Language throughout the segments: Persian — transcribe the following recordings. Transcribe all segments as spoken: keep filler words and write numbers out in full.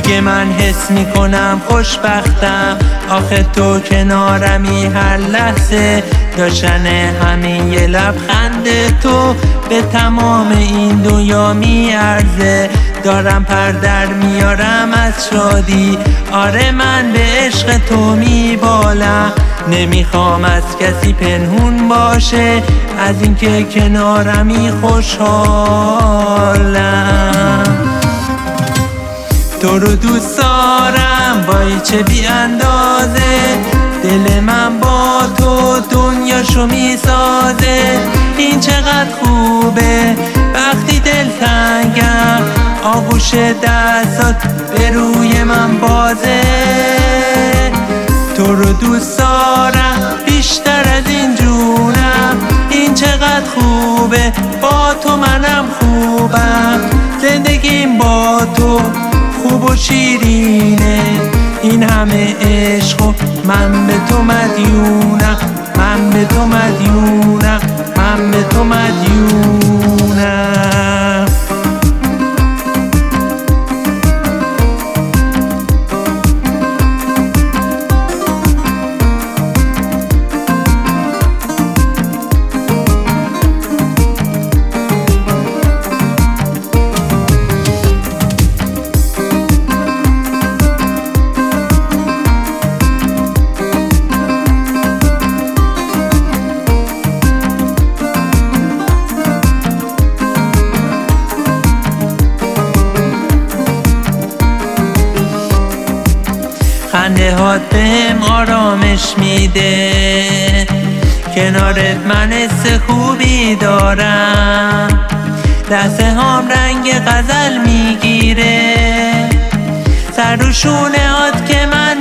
دیگه من حس میکنم خوشبختم، آخه تو کنارمی هر لحظه. داشتن همین یه لبخند تو به تمام این دنیا میارزه. دارم پر در میارم از شادی، آره من به عشق تو میبالم. نمیخوام از کسی پنهون باشه، از اینکه کنارمی خوشحالم. تو رو دوست دارم وای چه بی اندازه، دل من با تو دنیاشو میسازه. این چقدر خوبه وقتی دلتنگم، آغوش دستات به روی من بازه. تو رو دوست دارم بیشتر از این جونم، این چقدر خوبه با تو منم خوبم. زندگیم با تو خوب و شیرینه، این همه عشق و من به تو مدیونم. من به تو مدیونم، من به تو مدیونم. خنده هات بهم آرامش میده، کنارت من حس خوبی دارم. لحظه هام رنگ غزل میگیره، سر رو شونه هات که من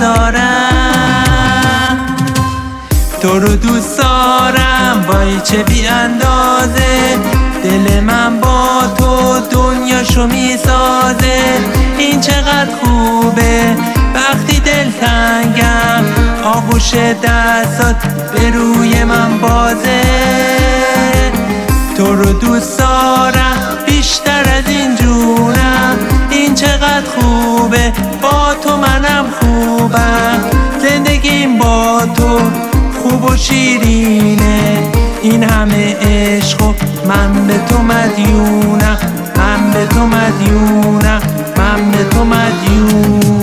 میذارم. تو رو دوست دارم وای چه بی اندازه، دل من با تو دنیاشو میسازه. این چقدر خوبه وقتی دلتنگم، آغوش دستات به روی من بازه. تو رو دوست دارم بیشتر از این جونم، این چقدر خوبه با تو منم خوبم. زندگیم با تو خوب و شیرینه، این همه عشق و من به تو مدیونم. من به تو مدیونم، من به تو مدیونم.